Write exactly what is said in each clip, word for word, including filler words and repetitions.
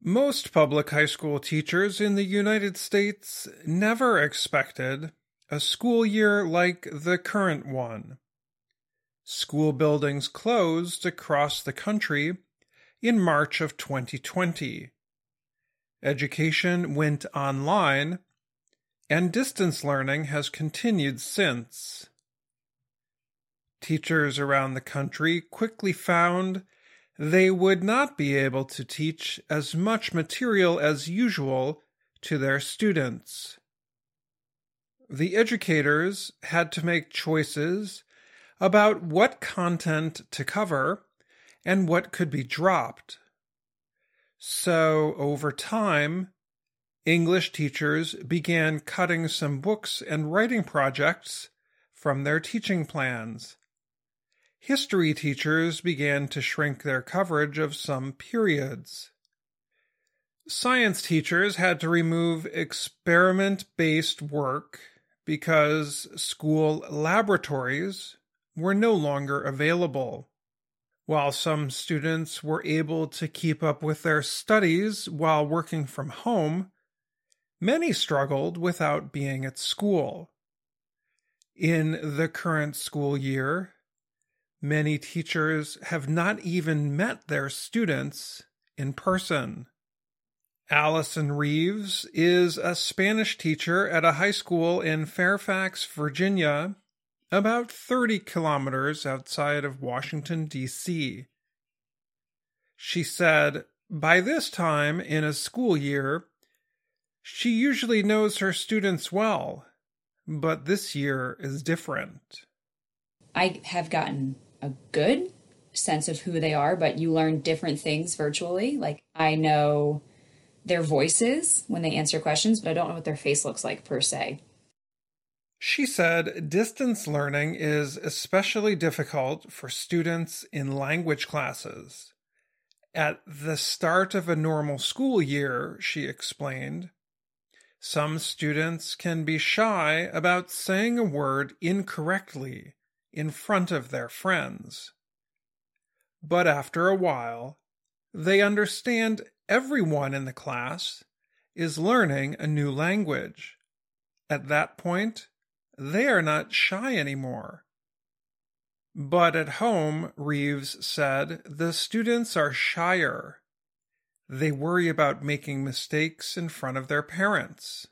Most public high school teachers in the United States never expected a school year like the current one. School buildings closed across the country in March of twenty twenty. Education went online, and distance learning has continued since. Teachers around the country quickly found they would not be able to teach as much material as usual to their students. The educators had to make choices about what content to cover and what could be dropped. So, over time, English teachers began cutting some books and writing projects from their teaching plans. History teachers began to shrink their coverage of some periods. Science teachers had to remove experiment-based work because school laboratories were no longer available. While some students were able to keep up with their studies while working from home, many struggled without being at school. In the current school year, many teachers have not even met their students in person. Allison Reeves is a Spanish teacher at a high school in Fairfax, Virginia, about thirty kilometers outside of Washington, D C. She said, by this time in a school year, she usually knows her students well, but this year is different. I have gotten a good sense of who they are, but you learn different things virtually. Like, I know their voices when they answer questions, but I don't know what their face looks like per se. She said distance learning is especially difficult for students in language classes. At the start of a normal school year, she explained, some students can be shy about saying a word incorrectly in front of their friends. But after a while, they understand everyone in the class is learning a new language. At that point, they are not shy anymore. But at home, Reeves said, the students are shyer. They worry about making mistakes in front of their parents.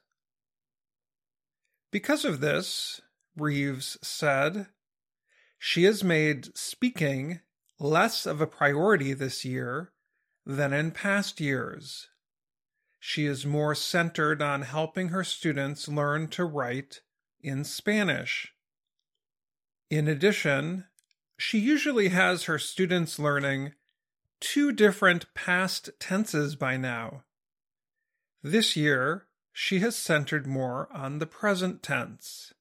Because of this, Reeves said, she has made speaking less of a priority this year than in past years. She is more centered on helping her students learn to write in Spanish. In addition, she usually has her students learning two different past tenses by now. This year, she has centered more on the present tense.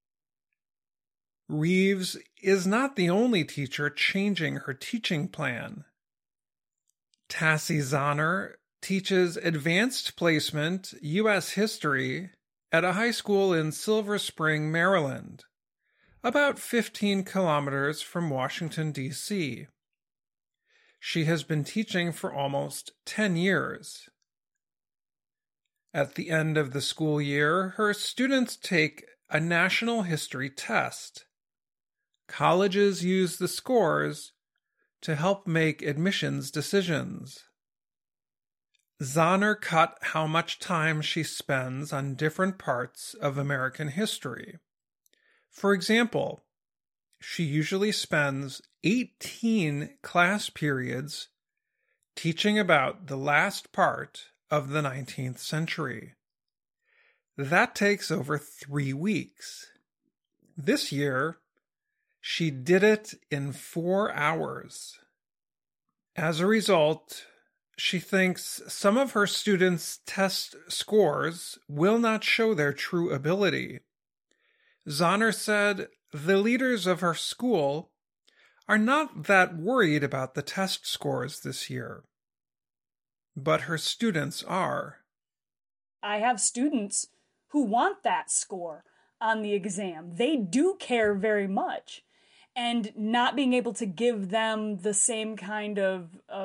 Reeves is not the only teacher changing her teaching plan. Tassie Zahner teaches advanced placement U S history at a high school in Silver Spring, Maryland, about fifteen kilometers from Washington, D C. She has been teaching for almost ten years. At the end of the school year, her students take a national history test. Colleges use the scores to help make admissions decisions. Zahner cut how much time she spends on different parts of American history. For example, she usually spends eighteen class periods teaching about the last part of the nineteenth century. That takes over three weeks. This year, she did it in four hours. As a result, she thinks some of her students' test scores will not show their true ability. Zahner said the leaders of her school are not that worried about the test scores this year, but her students are. I have students who want that score on the exam. They do care very much. And not being able to give them the same kind of, of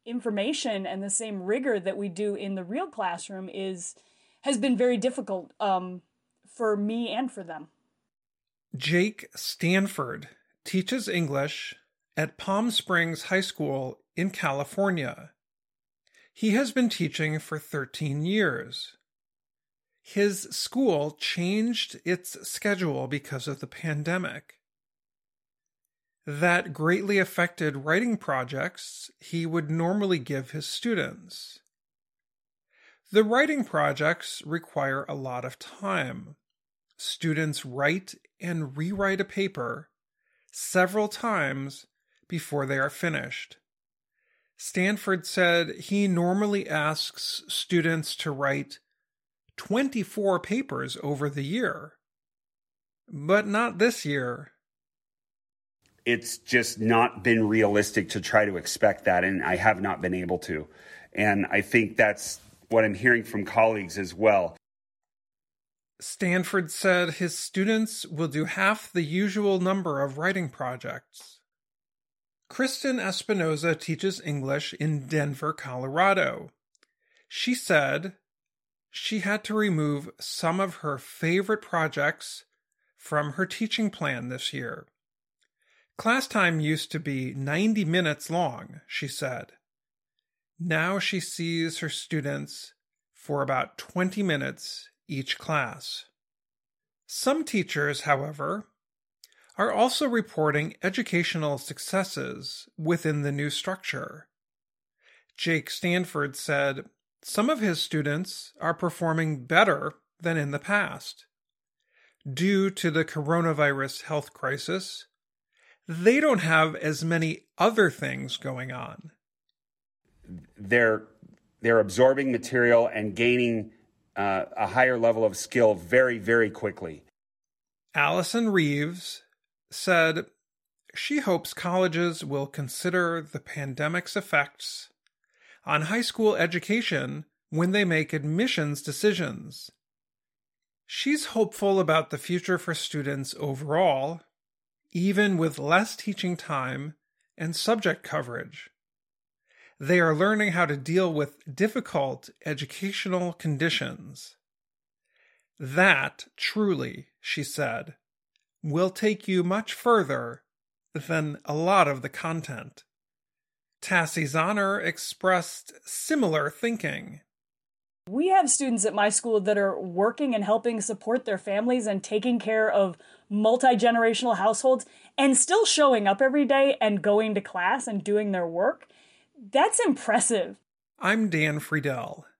information and the same rigor that we do in the real classroom is has been very difficult um, for me and for them. Jake Stanford teaches English at Palm Springs High School in California. He has been teaching for thirteen years. His school changed its schedule because of the pandemic. That greatly affected writing projects he would normally give his students. The writing projects require a lot of time. Students write and rewrite a paper several times before they are finished. Stanford said he normally asks students to write twenty-four papers over the year, but not this year. It's just not been realistic to try to expect that, and I have not been able to. And I think that's what I'm hearing from colleagues as well. Stanford said his students will do half the usual number of writing projects. Kristen Espinoza teaches English in Denver, Colorado. She said she had to remove some of her favorite projects from her teaching plan this year. Class time used to be ninety minutes long, she said. Now she sees her students for about twenty minutes each class. Some teachers, however, are also reporting educational successes within the new structure. Jake Stanford said some of his students are performing better than in the past. Due to the coronavirus health crisis, they don't have as many other things going on. They're they're absorbing material and gaining uh, a higher level of skill very, very quickly. Allison Reeves said she hopes colleges will consider the pandemic's effects on high school education when they make admissions decisions. She's hopeful about the future for students overall, even with less teaching time and subject coverage. They are learning how to deal with difficult educational conditions. That, truly, she said, will take you much further than a lot of the content. Tassie Zahner expressed similar thinking. We have students at my school that are working and helping support their families and taking care of multi-generational households and still showing up every day and going to class and doing their work. That's impressive. I'm Dan Friedel.